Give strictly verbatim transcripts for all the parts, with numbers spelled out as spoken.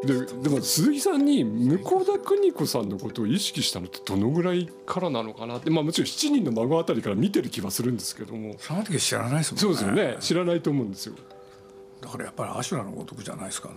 で, でも鈴木さんに向田邦子さんのことを意識したのってどのぐらいからなのかなって、まあ、もちろんしちにんの孫あたりから見てる気はするんですけども、 その時知らないですもんね。 そうですよね、知らないと思うんですよ。 だからやっぱり阿修羅のごとくじゃないですかね。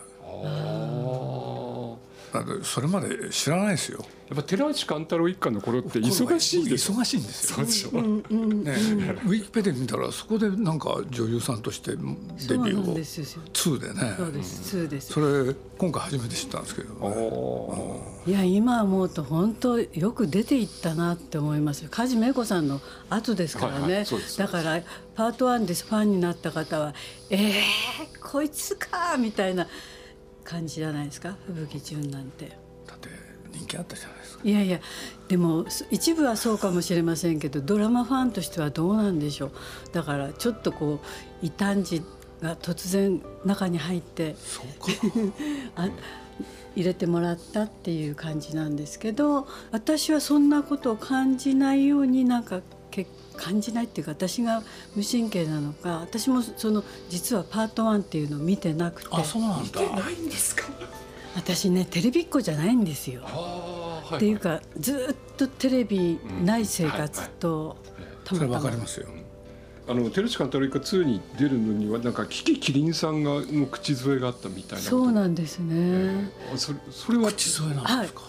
あだってそれまで知らないですよ。 やっぱ寺内貫太郎一家の頃って忙しいですよ。 忙しいんですよ。 そうでしょ、 うんうんうんね、ウィキペディア見たらそこでなんか女優さんとしてデビューをツーでね。 そうです、ツーです。 それ今回初めて知ったんですけどね。 いや今思うと本当よく出ていったなって思いますよ。梶芽子さんの後ですからね、はいはい、だからパートワンでファンになった方はえー、こいつかみたいな感じじゃないですか、吹雪純なんて。 だって人気あったじゃないですか。 いやいやでも一部はそうかもしれませんけど、ドラマファンとしてはどうなんでしょう。だからちょっとこう異端児が突然中に入ってそうかあ入れてもらったっていう感じなんですけど、私はそんなことを感じないようになんか感じないっていうか、私が無神経なのか、私もその実はパートワンっていうのを見てなくて。 あ、そうなんだ。 見てないんですか。 私ねテレビっ子じゃないんですよ。 はい、 っていうかずっとテレビない生活と、 うんはいはい、それ分かりますよ。 あの寺内貫太郎一家ツーに出るのにはなんかキキキリンさんがの口添えがあったみたいな。 そうなんですね、 えー、そ, れそれは口添えなんですか。はい、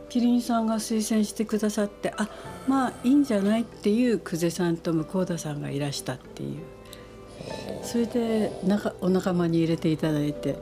キリンさんが推薦してくださって、あまあいいんじゃないっていう久世さんと向田さんがいらしたっていう、それで仲お仲間に入れていただいて、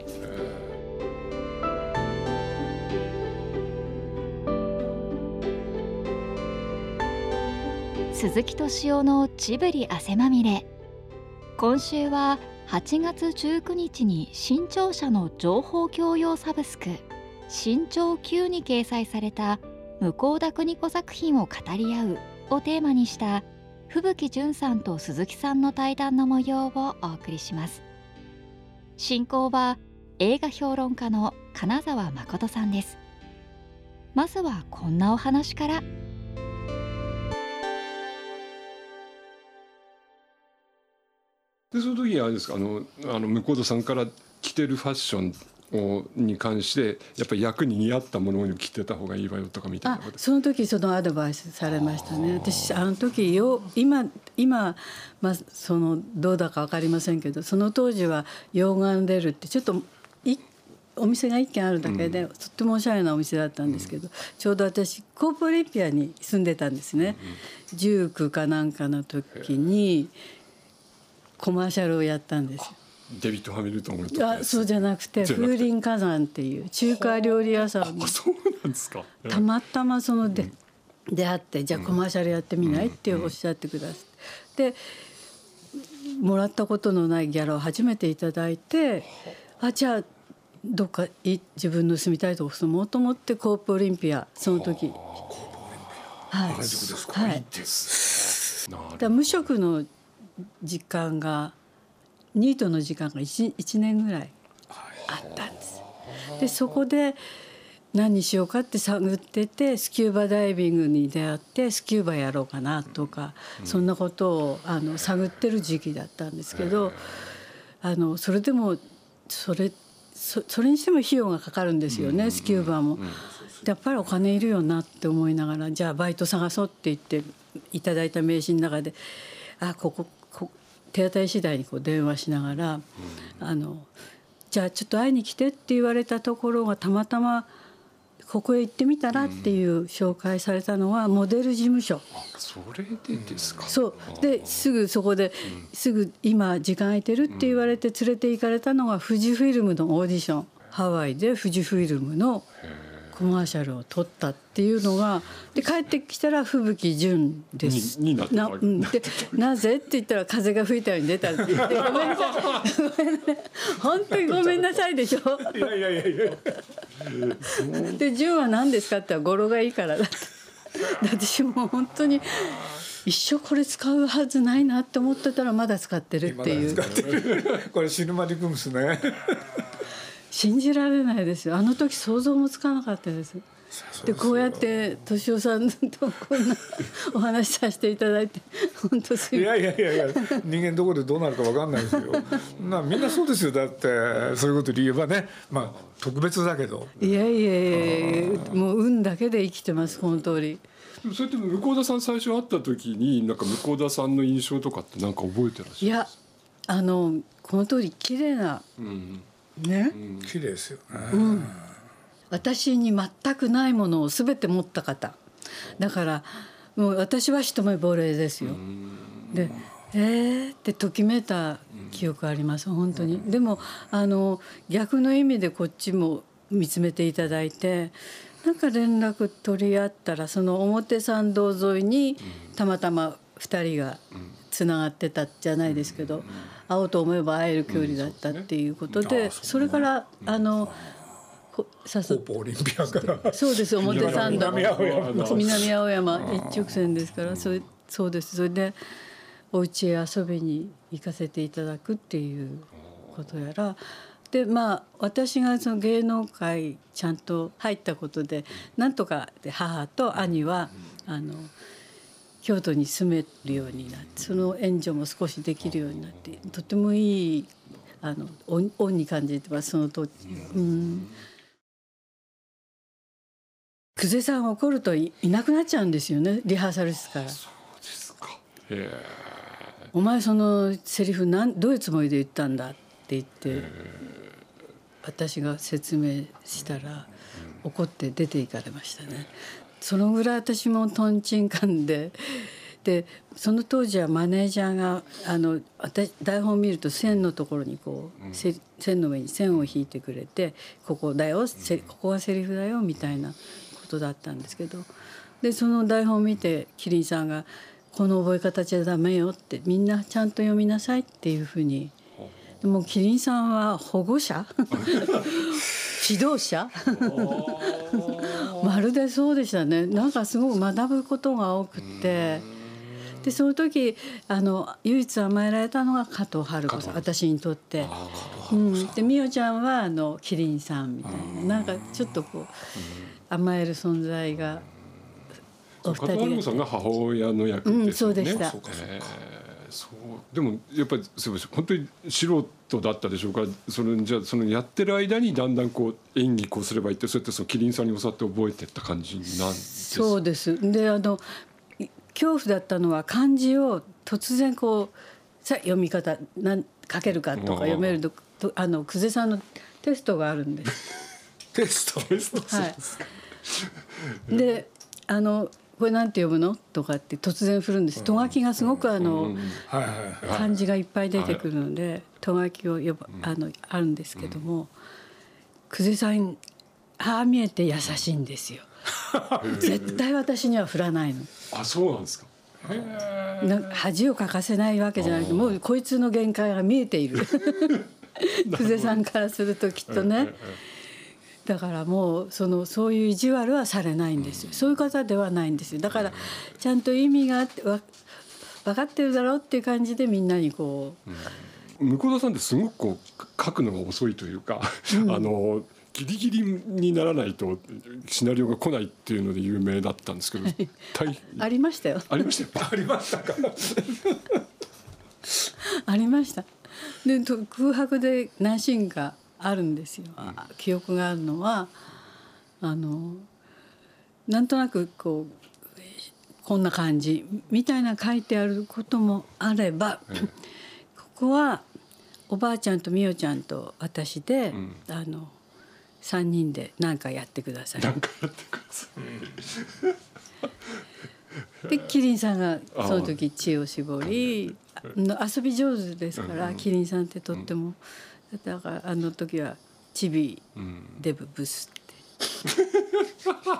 鈴木敏夫のジブリ汗まみれ。今週ははちがつじゅうくにちに新潮社の情報教養サブスク新潮 Q に掲載された向田邦子作品を語り合うをテーマにした吹雪純さんと鈴木さんの対談の模様をお送りします。進行は映画評論家の金沢誠さんです。まずはこんなお話から。 でその時あれですか、あのあの向田さんから着てるファッションをに関してやっぱり役に似合ったものを着てた方がいいわよとかみたいなこと。 あ、その時そのアドバイスされましたね。私あの時よ今今、まあ、そのどうだか分かりませんけど、その当時はヨーガンデルってちょっといお店が一軒あるだけで、うん、とってもおしゃれなお店だったんですけど、うん、ちょうど私コープオリンピアに住んでたんですね、うん、じゅうきゅうかなんかの時にコマーシャルをやったんですよ。 デビッド・ハミルトンとか。 あ、そうじゃなくて風林火山っていう中華料理屋さんにそうなんですか。 たまたまそので、うん、出会って、じゃあコマーシャルやってみないっておっしゃってくださって、でもらったことのないギャラを初めていただいて、あ、じゃあどっかい自分の住みたいとこ住もうと思ってコープオリンピアその時、 コープオリンピア、はい、原宿ですか。はい、いいですね。 だ無職の時間がニートの時間が 1, 1年ぐらいあったんです。でそこで何にしようかって探ってて、スキューバダイビングに出会ってスキューバやろうかなとか、うん、そんなことをあの探ってる時期だったんですけど、あのそれでもそれ そ, それにしても費用がかかるんですよね、スキューバも。やっぱりお金いるよなって思いながら、じゃあバイト探そうって言っていただいた名刺の中で、あこここ手当たり次第にこう電話しながら、うん、あのじゃあちょっと会いに来てって言われたところがたまたまここへ行ってみたらっていう紹介されたのはモデル事務所。 あ、それでですか。 そうですぐそこで、うん、すぐ今時間空いてるって言われて連れて行かれたのが富士フイルムのオーディション、ハワイで富士フイルムのコマーシャルを撮ったっていうのが、で帰ってきたら吹雪純ですになってた、 な、うん、でなぜって言ったら風が吹いたように出たって言って、ごめんなさい本当にごめんなさいでしょ。 いやいやいやいやで純は何ですかって言ったら語呂がいいからだって私も本当に一生これ使うはずないなって思ってたらまだ使ってるっていう。 これ死ぬまで組むですね。 信じられないですよ。あの時想像もつかなかったです。 でこうやって敏夫さんとこんなお話しさせていただいて本当すいやいやいやいや、人間どこでどうなるか分かんないですよ。なみんなそうですよ。だってそういうことで言えばね、まあ特別だけど。 いやいやいや、もう運だけで生きてます、この通り。 それって向田さん最初会った時になんか向田さんの印象とかってなんか覚えてらっしゃるんですか？ いや、あのこの通り綺麗な、うん、ね、 うん、綺麗ですよね、 うん、私に全くないものを全て持った方だから、もう私は一目惚れですよ。でえーってときめいた記憶あります本当に。でもあの逆の意味でこっちも見つめていただいて、なんか連絡取り合ったら、その表参道沿いにたまたまふたりがつながってたじゃないですけど、会おうと思えば会える距離だったっていうことで、それからあのささオリンピアからそうです、表参道南青山南青山一直線ですから、それそうです。それでお家へ遊びに行かせていただくっていうことやらで、まあ私がその芸能界ちゃんと入ったことで、なんとかで母と兄はあの京都に住めるようになって、その援助も少しできるようになって、とてもいいあの恩、恩に感じてます、その当時。うん、久世さん怒ると い, いなくなっちゃうんですよね、リハーサル室から。 そうですか。へー。 お前そのセリフなんどういうつもりで言ったんだって言って私が説明したら怒って出て行かれましたね。そのぐらい私もとんちんかんで、でその当時はマネージャーがあの私台本を見ると線のところにこう、うん、線の上に線を引いてくれて、ここだよ、ここがセリフだよみたいなことだったんですけど、でその台本を見てキリンさんがこの覚え方じゃダメよって、みんなちゃんと読みなさいっていうふうに。でもキリンさんは保護者指導者まるでそうでしたね。なんかすごく学ぶことが多くて、でその時あの唯一甘えられたのが加藤春子さん、私にとって。うん、で美代ちゃんはあのキリンさんみたいな、なんかちょっとこう甘える存在が。 加藤春子さんが母親の役ですよね。うん、そうでした。えー、そうでもやっぱり本当に素人だったでしょうから、そのじゃあそのやってる間にだんだんこう演技こうすればいいって、そうやってそのキリンさんに教わって覚えていった感じなんです。 そうです。であの恐怖だったのは漢字を突然こうさ読み方なん書けるかとか読めると、あの久世さんのテストがあるんです。 テストテストはい。であのこれなんて読むのとかって突然振るんです。とがきがすごくあの漢字がいっぱい出てくるので、とがきを呼ばあのあるんですけども、久世さんああ見えて優しいんですよ。絶対私には振らないの。 あ、そうなんですか。 な恥をかかせないわけじゃなくて、もうこいつの限界が見えている。久世さんからするときっとね。だからもうそのそういう意地悪はされないんですよ。そういう方ではないんですよ。だからちゃんと意味があってわ分かってるだろうっていう感じでみんなにこう、うん、向田さんってすごくこう書くのが遅いというか、うん、あのギリギリにならないとシナリオが来ないっていうので有名だったんですけど、 ありましたよ。 ありましたよ。 ありましたか。 ありました。で空白で何シーンかあるんですよ。うん、記憶があるのはあのなんとなくこうこんな感じみたいな書いてあることもあれば、うん、ここはおばあちゃんとみよちゃんと私で、うん、あのさんにんで何かやってください。 何かやってください。でキリンさんがその時知恵を絞り、遊び上手ですから、うん、キリンさんってとっても。うんだからあの時はチビデブブスって、 うん、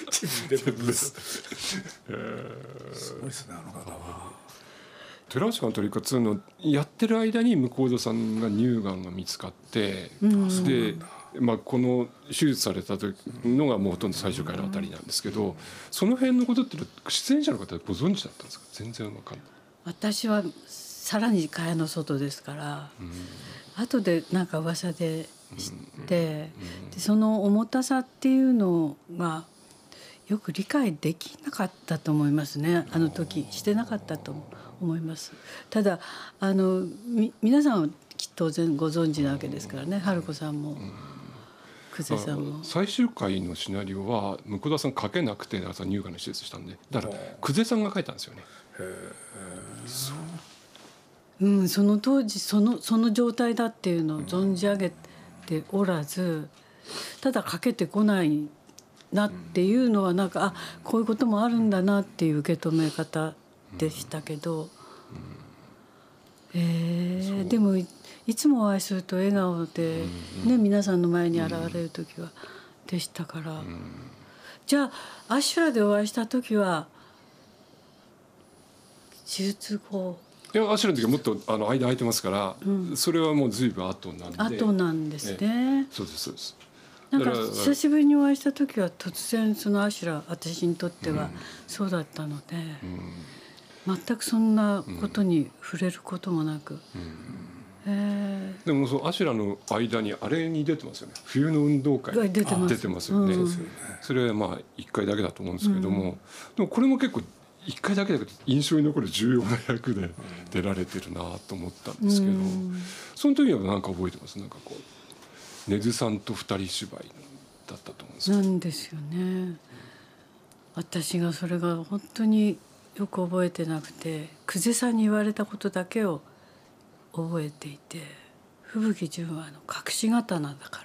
チビデブブスすごいですね、あの方は。 寺橋監督ツーのやってる間に向田さんが乳がんが見つかって、うん、で、まあ、この手術された時のがもうほとんど最初からあたりなんですけど、その辺のことって出演者の方ご存知だったんですか？全然わかんない。 私はさらに蚊帳の外ですから、うん後でなんか噂で知って、でその重たさっていうのがよく理解できなかったと思いますね。あの時してなかったと思います。ただあのみ皆さんは当然ご存知なわけですからね、春子さんも久世さんも。 最終回のシナリオは向田さん書けなくて、乳がんの手術したんで、だから久世さんが書いたんですよね。へー、そう、うん、その当時そのその状態だっていうのを存じ上げておらず、ただ書けてこないなっていうのはなんか、あ、こういうこともあるんだなっていう受け止め方でしたけど、えー、でも い, いつもお会いすると笑顔で、ね、皆さんの前に現れる時はでしたから、じゃあアシュラでお会いした時は手術後、 いやアシュラの時はもっとあの間空いてますから、うん、それはもう随分後なんで。 後なんですね。 えそうですそうです。 なんか久しぶりにお会いした時は突然そのアシュラ、私にとってはそうだったので、うん、全くそんなことに触れることもなく、うんえー、でもそのアシュラの間にあれに出てますよね、冬の運動会出てます、 出てますよね、うん、それはまあいっかいだけだと思うんですけども、うん、でもこれも結構いっかいだけだけど印象に残る重要な役で出られてるなと思ったんですけど、うん、その時は何か覚えてます？なんかこう根津さんと二人芝居だったと思うんですけど。 なんですよね。私がそれが本当によく覚えてなくて、久世さんに言われたことだけを覚えていて、吹雪純はあの隠し刀だからって、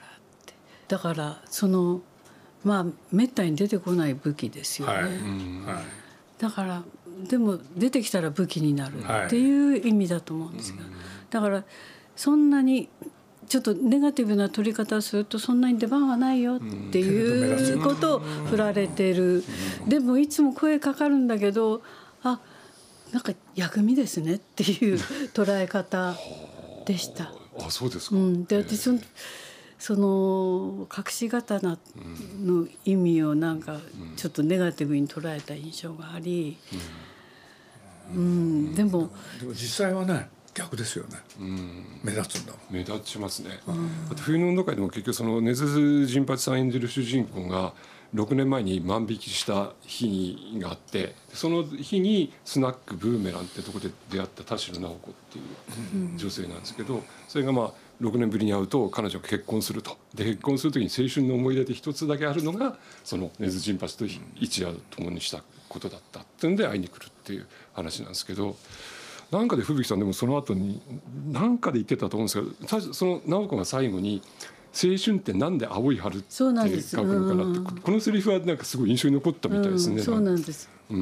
だからそのまあめったに出てこない武器ですよね、はい、うんはい、だからでも出てきたら武器になるっていう意味だと思うんですが、はい、だからそんなにちょっとネガティブな取り方をするとそんなに出番はないよっていうことを振られてる。でもいつも声かかるんだけど、あ、なんか薬味ですねっていう捉え方でした。 あ、そうですか。 うん、で私その、その隠し刀の意味をなんかちょっとネガティブに捉えた印象があり、うん、うん、でもでも実際はね逆ですよね、うん、目立つんだ。 目立ちますね、うん、あと冬の運動会でも結局その根津陣八さん演じる主人公がろくねんまえに万引きした日があって、その日にスナックブーメランってとこで出会った田代直子っていう女性なんですけど、それがまあろくねんぶりに会うと彼女が結婚すると。で結婚する時に青春の思い出で一つだけあるのがその根津陣八と一夜共にしたことだったっていうんで会いに来るっていう話なんですけど、なんかで吹雪さんでもその後に何かで言ってたと思うんですけど、その直子が最後に青春ってなんで青い春って書くのかなって、うん、このセリフはなんかすごい印象に残ったみたいですね、 うん、そうなんです、うん、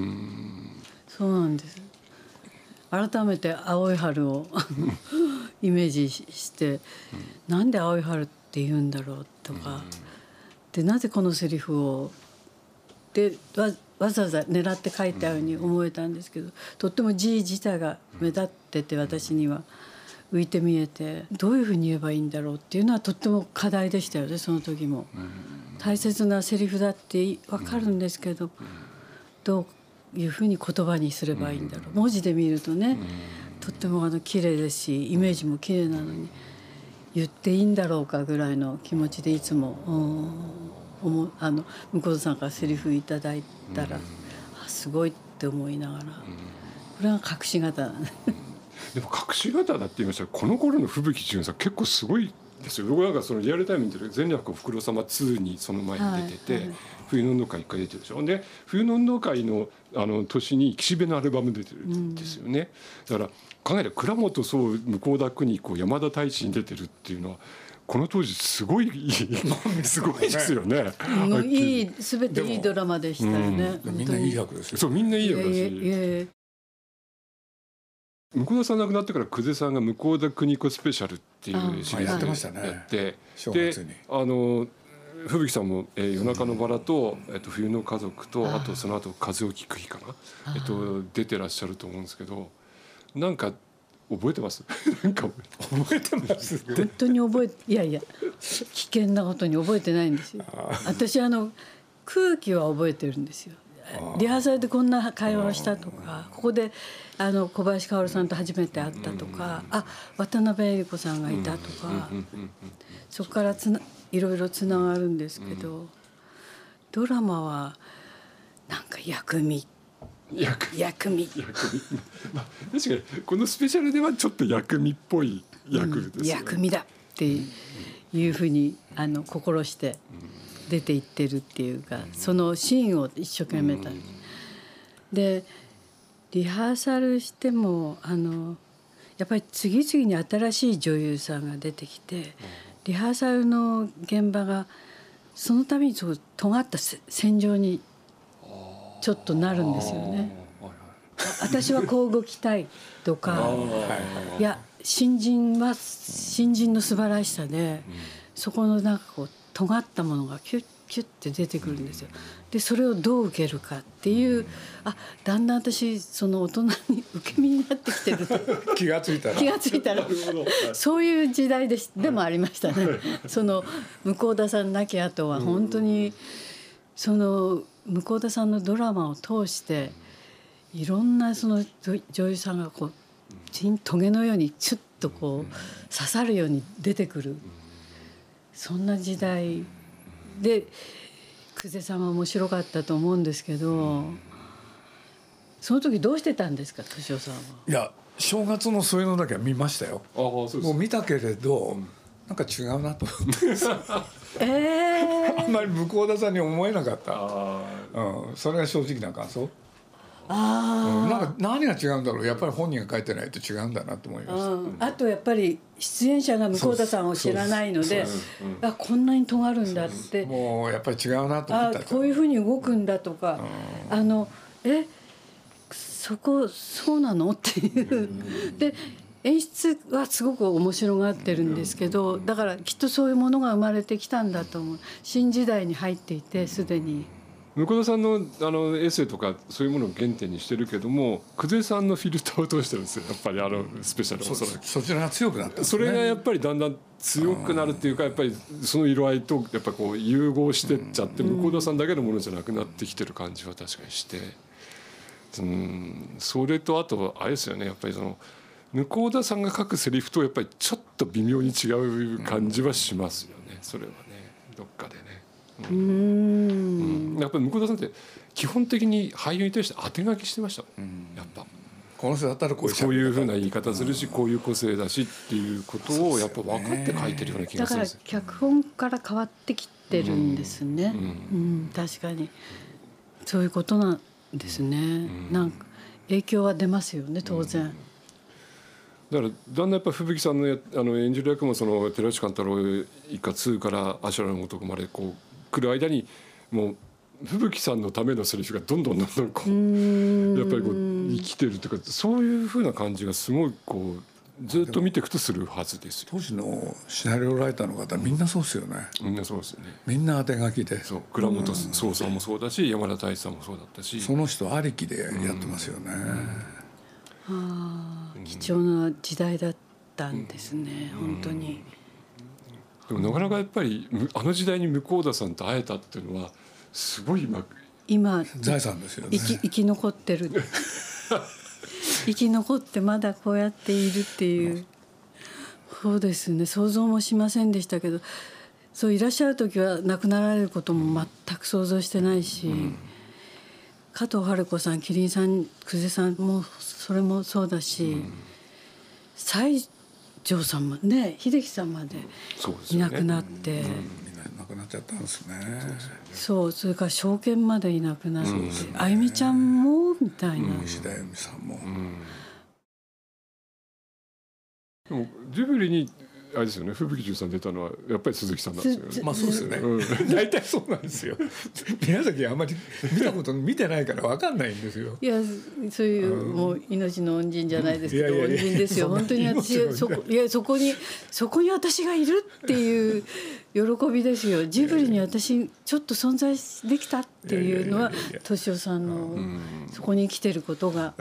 そうなんです。改めて青い春をイメージして、うん、なんで青い春って言うんだろうとか、うん、でなぜこのセリフをで わ, わざわざ狙って書いたように思えたんですけど、うん、とっても字自体が目立ってて私には浮いて見えて、どういうふうに言えばいいんだろうっていうのはとっても課題でしたよね。その時も大切なセリフだって分かるんですけど、どういうふうに言葉にすればいいんだろう。文字で見るとねとってもあの綺麗ですしイメージも綺麗なのに言っていいんだろうかぐらいの気持ちでいつも、うん、あの向田さんからセリフいただいたら、あすごいって思いながら、これが隠し刀でも隠し刀だって言いましたら、この頃の吹雪純さん結構すごいですよ。僕なんかそのリアルタイムに出る「前略おふくろ様ツー」にその前に出てて、はいはい、冬の運動会いっかい出てるでしょ。で冬の運動会 の, あの年に岸辺のアルバム出てるんですよね、うん、だから考えれば倉本壮、向田邦子、山田太一に出てるっていうのはこの当時すごいすごいですよね。 いい全ていいドラマでしたよね、 うん、みんないい役ですよ。 そうみんないい役だし、向田さん亡くなってから久世さんが向田邦子スペシャルっていうシリーズやってましたね。 やってであの吹雪さんも、えー、夜中のバラと、えっと、冬の家族と あ, あとその後風を聞く日かな、えっと、出てらっしゃると思うんですけど、なんか覚えてますなんか覚えてます本当に覚えていやいや危険なことに覚えてないんですよ。私あの空気は覚えてるんですよ。リハーサルでこんな会話をしたとか、ここであの小林薫さんと初めて会ったとか、あ渡辺恵理子さんがいたとか、そこからつないろいろつながるんですけど、ドラマはなんか薬味薬薬味薬味まあ、確かにこのスペシャルではちょっと薬味っぽい役ですよね、 うん、薬味だっていうふうにあの心して出ていってるっていうか、そのシーンを一生懸命た、でリハーサルしてもあのやっぱり次々に新しい女優さんが出てきて、リハーサルの現場がその度にそう尖った戦場にちょっとなるんですよね。私はこう動きたいとか、いや新人は新人の素晴らしさで、そこのなんかこう尖ったものがキュッキュッて出てくるんですよ。でそれをどう受けるかっていう、あだんだん私その大人に受け身になってきてる気がついたら気がついたらそういう時代でしでもありましたね。その向田さん亡き後は本当にその向田さんのドラマを通していろんなその女優さんがこうトゲのようにチュッとこう刺さるように出てくる、そんな時代で久世さんは面白かったと思うんですけど、その時どうしてたんですか敏夫さんは。 いや正月のそういうのだけは見ましたよ。 あそうですもう見たけれど、なんか違うなと思ってえー、 あんまり向田さんに思えなかった、 あ、 うん、それが正直な感想。 あ、 うん、なんか何が違うんだろう、やっぱり本人が書いてないと違うんだなと思いました、 うん、あとやっぱり出演者が向田さんを知らないので、あこんなに尖るんだって、 もうやっぱり違うなと思った。 あこういうふうに動くんだとか、うん、あのえそこそうなのっていうで演出はすごく面白がってるんですけど、だからきっとそういうものが生まれてきたんだと思う。新時代に入っていてすでに向田さん の, あのエッセイとかそういうものを原点にしてるけども、久世さんのフィルターを通してるんですよやっぱりあのスペシャル。 そ, そちらが強くなったんですね。 それがやっぱりだんだん強くなるっていうか、やっぱりその色合いとやっぱこう融合してっちゃって、向田さんだけのものじゃなくなってきてる感じは確かにして、うん、それとあとあれですよね、やっぱりその向田さんが書くセリフとやっぱりちょっと微妙に違う感じはしますよね、それはねどっかでね。うんうん、やっぱり向田さんって基本的に俳優に対して当て書きしてましたもん、うん、やっぱこの人だったらこういうこういうふうな言い方するし、うん、こういう個性だしっていうことをやっぱ分かって書いてるような気がするんです。 だから脚本から変わってきてるんですね、うんうん、確かにそういうことなんですね、うん、なんか影響は出ますよね当然、うん、 だからだんだんやっぱ吹雪さんの、やあの演じる役もその寺内貫太郎一家ツーから阿修羅のごとくまでこう来る間にもう吹雪さんのためのセリフがどんどんどんどんこうやっぱりこう生きてるというか、そういう風な感じがすごいこうずっと見ていくとするはずですよ。 当時のシナリオライターの方みんなそうですよね。 みんなそうですよね。 みんな当て書きで、 そう倉本壮さんもそうだし山田太一さんもそうだったし、 その人ありきでやってますよね。 うんうん、あ貴重な時代だったんですね、うん、本当に。 でもなかなかやっぱりあの時代に向田さんと会えたっていうのはすごい今今財産ですよね。 生き、生き残ってる生き残ってまだこうやっているっていう、そうですね、想像もしませんでしたけど、そういらっしゃる時は亡くなられることも全く想像してないし、うん、加藤春子さん、麒麟さん、久世さんもそれもそうだし、うん、西条さんもね、秀樹さんまでいなくなって、うん、 亡くなっちゃったんですね。 そう、それから証券までいなくなって、うん、あゆみちゃんもみたいな、 石田あゆみさんも、うん、 でもジブリにあれですよね、吹雪さん出たのはやっぱり鈴木さんなんですよね。 まあそうですよね、うん、大体そうなんですよ。宮崎はあんまり見たこと見てないから分かんないんですよ。 いや、そういう、うん、もう命の恩人じゃないですけど、恩人ですよ本当に。私そこいやそこにそこに私がいるっていう喜びですよ。ジブリに私ちょっと存在できたっていうのは敏夫さんのそこに生きてることが。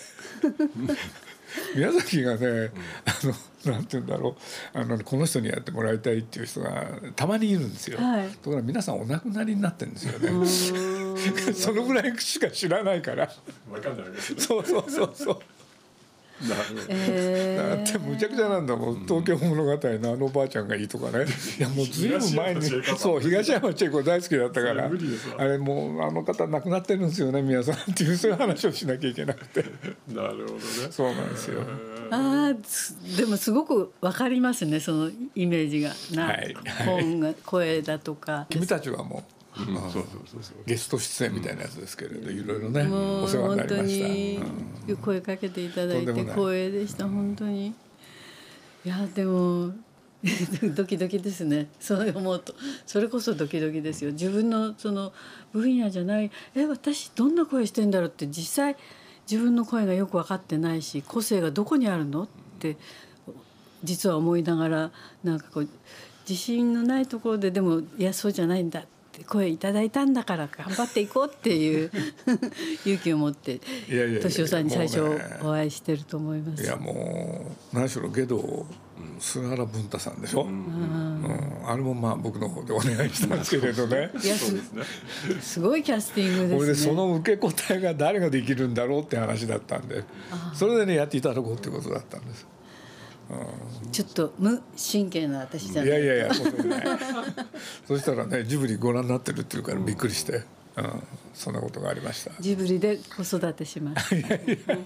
宮崎がね、あのなんて言うんだろう、あのこの人にやってもらいたいっていう人がたまにいるんですよ、はい、ところが皆さんお亡くなりになってるんですよね。そのぐらいしか知らないから。 分かんないですね。 そうそうそうそう。 えー、だってむちゃくちゃなんだもん、東京物語のあのおばあちゃんがいいとかね、いやもうずいぶん前にそう東山千恵子大好きだったから、あれもうあの方亡くなってるんですよね皆さんっていうそういう話をしなきゃいけなくてなるほどね、 そうなんですよ。 あでもすごくわかりますねそのイメージがな、はい、本が声だとか。 君たちはもううん、そうそうそうそうゲスト出演みたいなやつですけれど、うん、いろいろねお世話になりました。 本当に声かけていただいて光栄でした、本当に。いやでもドキドキですね、そう思うと。それこそドキドキですよ。自分のその分野じゃないえ私どんな声してんだろうって実際自分の声がよく分かってないし、個性がどこにあるのって実は思いながら、なんかこう自信のないところででもいやそうじゃないんだって声いただいたんだから頑張っていこうっていう勇気を持って敏夫さんに最初お会いしてると思います。 いやもう何しろゲド菅原文太さんでしょ、うんうん、あれもまあ僕の方でお願いしたんですけれどねいや す, すごいキャスティングですね。 これでその受け答えが誰ができるんだろうって話だったんで、それでねやっていただこうってことだったんです。 うん、ちょっと無神経な私じゃない。 いやいやいやそうねそしたらねジブリご覧になってるっていうからびっくりして、うん、そんなことがありました。 ジブリで子育てしますいやいや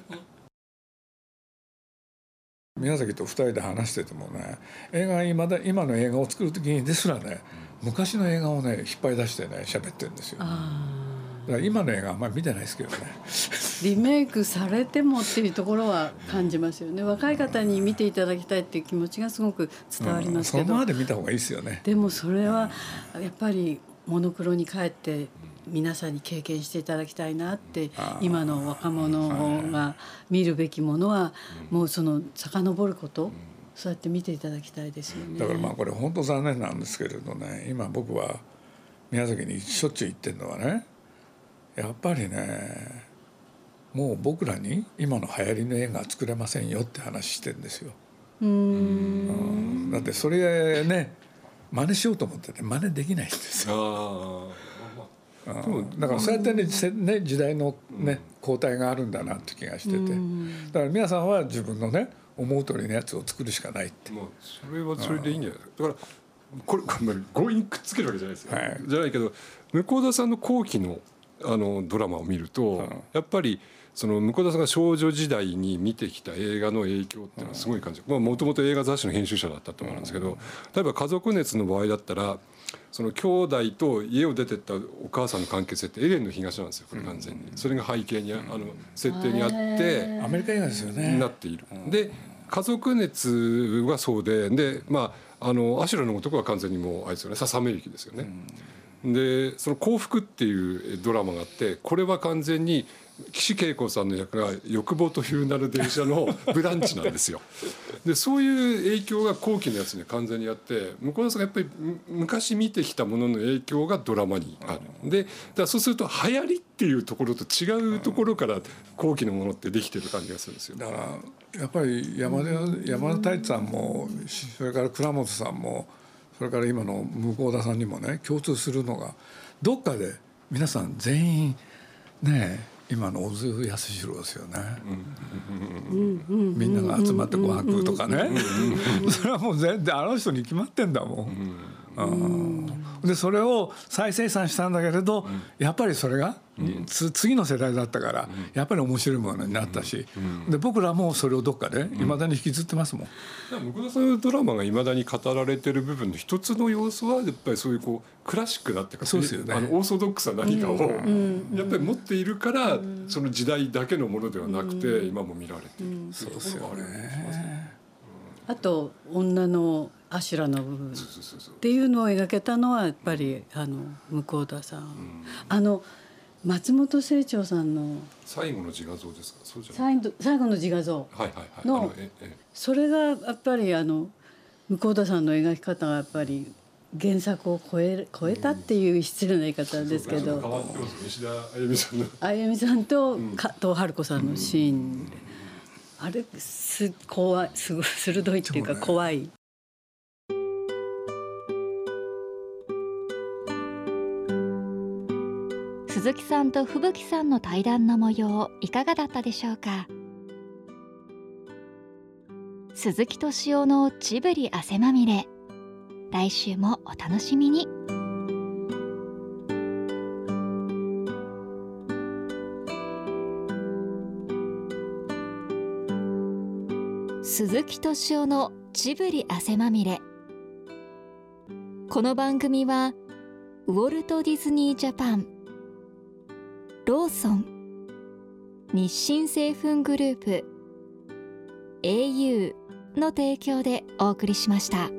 宮崎とふたりで話しててもね、映画今だ今の映画を作る時にですらね昔の映画をね引っ張り出してね喋ってるんですよ。あだから今の映画あんまり見てないですけどねリメイクされてもっていうところは感じますよね。若い方に見ていただきたいっていう気持ちがすごく伝わりますけど、うん、 そのままで見た方がいいですよね。 でもそれはやっぱりモノクロに帰って皆さんに経験していただきたいなって、今の若者が見るべきものはもうその遡ること、そうやって見ていただきたいですよね。 だからまあこれ本当残念なんですけれどね、今僕は宮崎にしょっちゅう行ってるのはね、やっぱりねもう僕らに今の流行りの映画作れませんよって話してるんですよ。うーん、うん、だってそれね真似しようと思ってて真似できないんですよ。あ、うん、だからそうやってね、ね時代の、ね、交代があるんだなって気がしてて、だから皆さんは自分のね思う通りのやつを作るしかないって。もうそれはそれでいいんじゃないですか。だからこれ強引にくっつけるわけじゃないですよ、はい、じゃないけど向田さんの後期のあのドラマを見ると、うん、やっぱりその向田さんが少女時代に見てきた映画の影響っていうのはすごい感じる。もともと映画雑誌の編集者だったと思うんですけど、例えば家族熱の場合だったらその兄弟と家を出てったお母さんの関係性ってエレンの東なんですよ、これ完全に。それが背景にあの設定にあってアメリカ映画ですよねなっている。で家族熱はそうで、でまああのアシュラの男は完全にもうあいつよね、笹目駅ですよね。でその幸福っていうドラマがあって、これは完全に岸恵子さんの役が欲望というなる電車のブランチなんですよ。でそういう影響が後期のやつに完全にあって、向田さんがやっぱり昔見てきたものの影響がドラマにある。でだからそうすると流行りっていうところと違うところから後期のものってできてる感じがするんですよ。 だからやっぱり山田、山田太一さんもそれから倉本さんもそれから今の向田さんにもね共通するのが、どっかで皆さん全員ね今の小津安二郎ですよね。みんなが集まってご飯食うとかね、それはもう全然あの人に決まってんだもん。でそれを再生産したんだけれど、やっぱりそれがつ次の世代だったからやっぱり面白いものになったし、で僕らもそれをどっかでいまだに引きずってますもん。 向田さんのドラマがいまだに語られてる部分の一つの要素はやっぱりそういうこうクラシックだっていうか、そうですよね、あのオーソドックスな何かをやっぱり持っているから、その時代だけのものではなくて今も見られている。 そうですよね。 あと女のアシュラの部分っていうのを描けたのはやっぱりあの向田さん、うん、あの松本清張さんの最後の自画像ですか。そうじゃない、最後の自画像のそれがやっぱりあの向田さんの描き方がやっぱり原作を超え、超えたっていう失礼な言い方ですけど、 変わってます。石田あゆみさんのあゆみさんと加藤春子さんのシーンで、うん、あれす怖い、すごい鋭いっていうか怖い。 鈴木さんと吹雪さんの対談の模様いかがだったでしょうか。 鈴木敏夫のジブリ汗まみれ。来週もお楽しみに。鈴木敏夫のジブリ汗まみれ。この番組はウォルト・ディズニー・ジャパン、ローソン、日清製粉グループ、エーユー の提供でお送りしました。